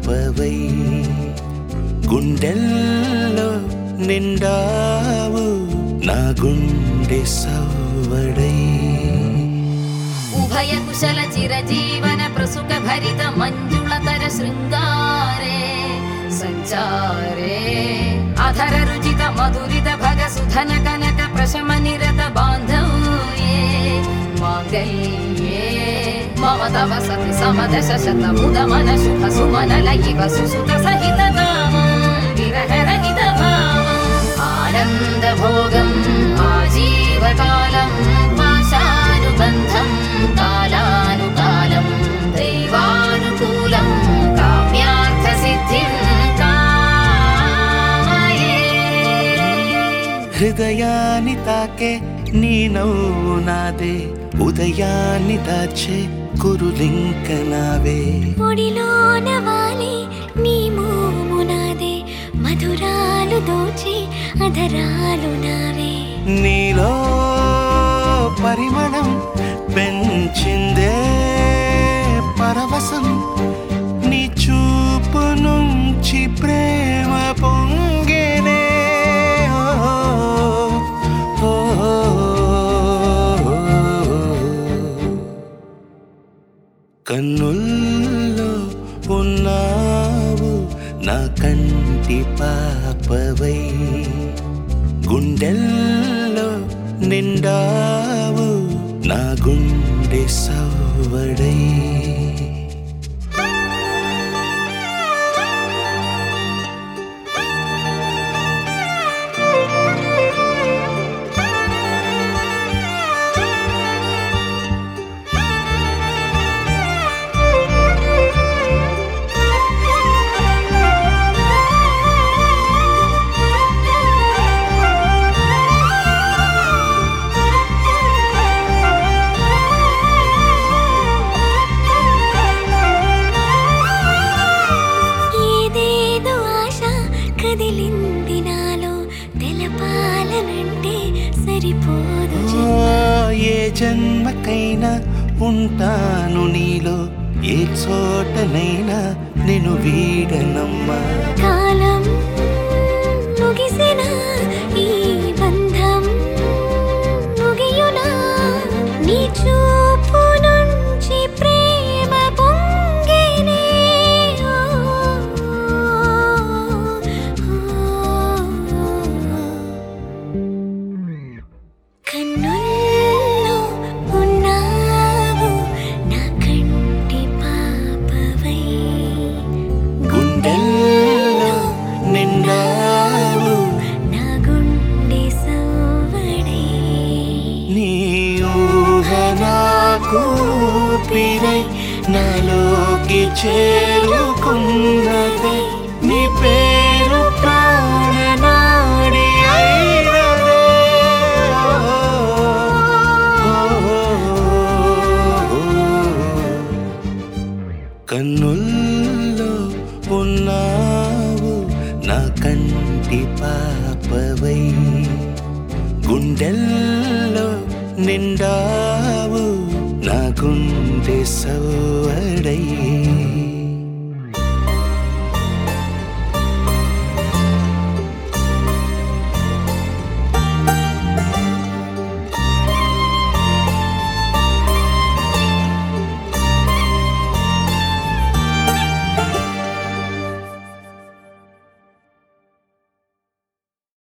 పాపవై గుండెల్లో నిండావు నా గుండె సవ్వడై ఉభయ కుశల చిరజీవన ప్రసుక భరిత మంజుళతర శృంగారే సంచారే అధర రుచిత మధురిత భగ సుధన కనక ప్రశమ నిరత బాంధవ్యే మాంగళ్యే మమ తవ సతి సమదశ శతముద మన శుభ సుమన లయివ సుసుత సహిత కామం విరహ రహిత భావం ఆనంద భోగం ఆజీవకాలం పాశానుబంధం కాలానుకాలం దైవానుకూలం కామ్యార్థ సిద్ధిం కామయే హృదయాన్ని తాకే నీ నవ్వు నాదే ఉదయాన్ని దాచే కురులింక నావే ఒడిలోన వాలి నీ మోము నాదే మధురాలు దోచి అధరాలు నావే నీలో పరిమళం పెంచిందే పరవశం నీ చూపు నుంచి ప్రేమ పొంగేనే కన్నుల్లో ఉన్నావు నా కంటి పాపవై గుండెల్లో నిండావు నా గుండె సవ్వడై కదిలింది నాలో తెలపాలనంటే సరిపోదు ఏ జన్మకైనా ఉంటాను నీలో ఏ చోటనైనా నేను వీడనమ్మా కాలం ముగిసిన ఈ బంధం ముగియునా నీ చూపు నుంచి ప్రేమ పొంగేనే కన్నుల్లో ఉన్నావు నా కంటి పాపవై గుండెల్లో నిండావు నా గుండె సవ్వడై నీ ఊహ నాకు ఊపిరై నాలోకి చేరుకున్నదే నీ పేరు ప్రాణనాడి అయినదే కన్నుల్లో ఉన్నావు నా కంటి పాపవై గుండెల్లో నిండావు నా గుండె సవ్వడై